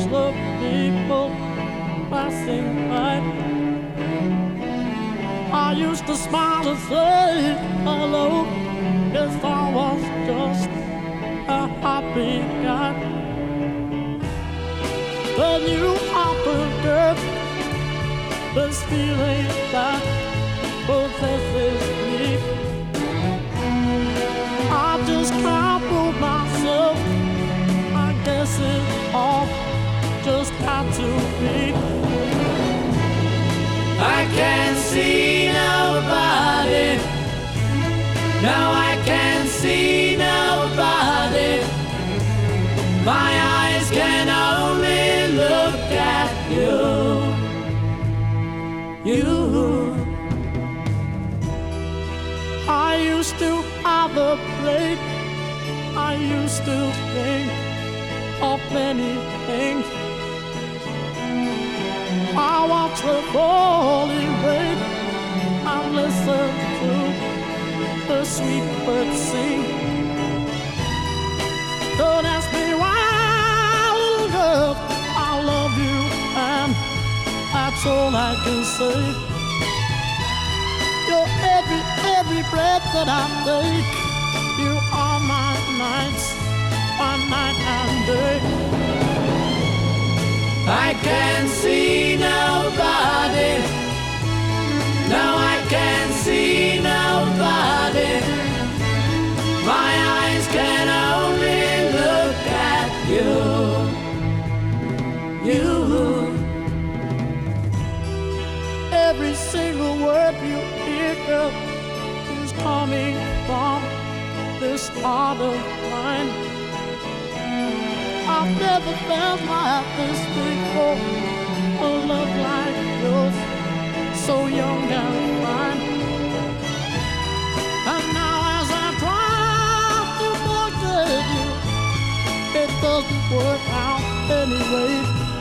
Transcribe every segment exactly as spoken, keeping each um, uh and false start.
the people passing by. I used to smile and say hello, yes, I was just a happy guy. Then you happened, girl, this feeling that possesses me. I just can't prove myself. I guess it all just had to be. I can't see nobody. No, I can't see nobody. My eyes can only look at you. You. I used to have a plate. I used to think of many things. I watch the falling rain and listen to the sweet birds sing. Don't ask me why, little girl, I love you, and that's all I can say. You're every, every breath that I take. You are my nights, my night and day. I can't see nobody. No, I can't see nobody. My eyes can only look at you. You. Every single word you hear, girl, is coming from this heart of mine. I've never felt like this before. A love like yours, so young and fine. And now as I try to forget you, it doesn't work out anyway.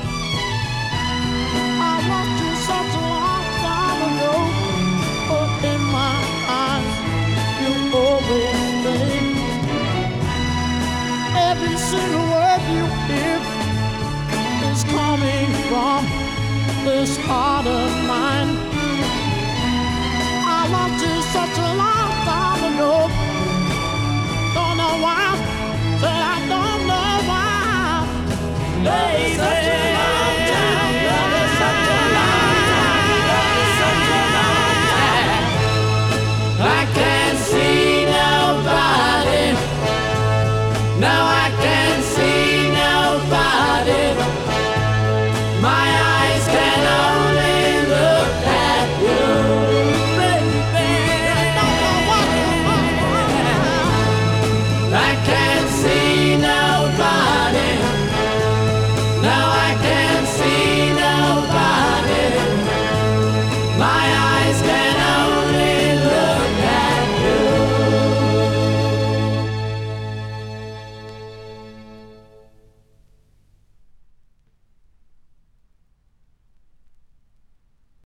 I want you such a long time ago, but in my eyes you always stay. Every single word you hear is coming from this heart of mine. I loved you such a long time ago. Don't know why, said I don't know why. Baby.